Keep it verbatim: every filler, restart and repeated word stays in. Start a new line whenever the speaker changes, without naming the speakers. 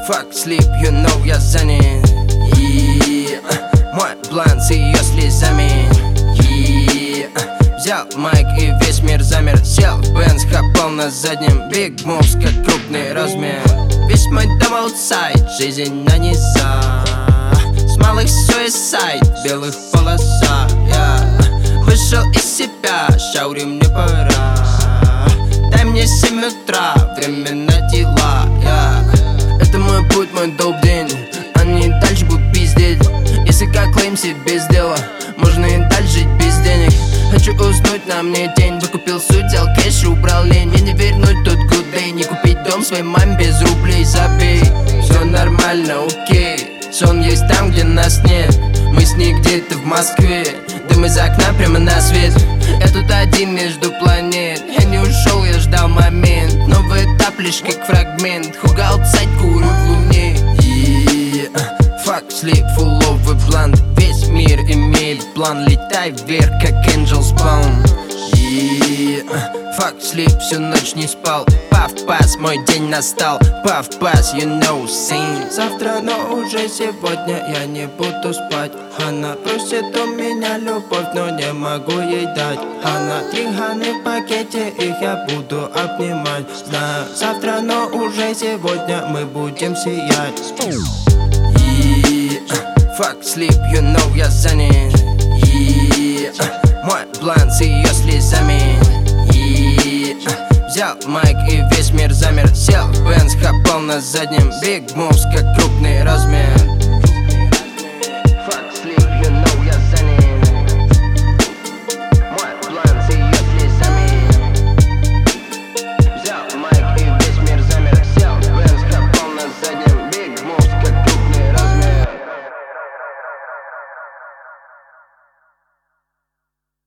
Fuck sleep, you know я занят. И мой план с ее слезами. И взял майк и весь мир замер. Сел в Бенз, хапал на заднем. Big moves, как крупный размер. Весь мой дом аутсайд, жизнь на низах. С малых суисайд, в белых полосах. Я вышел из себя, шаури, мне пора. Дай мне семь утра, время на дела. Я Это мой путь, мой доп день. Они дальше будут пиздеть. Если как клейм себе сделала, можно и дальше жить без денег. Хочу уснуть, на мне день. Выкупил суть, взял кэш и убрал лень. Мне не вернуть тот good day. Не купить дом своей маме без рублей. Забей, все нормально, окей. Сон есть там, где нас нет. Мы с ней где-то в Москве. Дым из окна прямо на свет. Я тут один между планет. Я не ушел, я ждал момент. Новый этап лишь как фрагмент. Хуга аутсайд, курю в луне. И fuck sleep, фуловый блант. Весь мир имеет план. Летай вверх, как Angel Spawn. И fuck sleep, всю ночь не спал. Пав пас, мой день настал. Пав пас, you know, sing. Завтра, но уже сегодня я не буду спать. Она просит у меня любовь, но не могу ей дать. Она три ганы в пакете, их я буду обнимать. Знаю, завтра, но уже сегодня мы будем сиять. И fuck sleep, you know я занят. И мой план с ее слезами. И взял майк и весь мир замер. Сел в Бенз, хапал на заднем. Big moves, как крупный размер.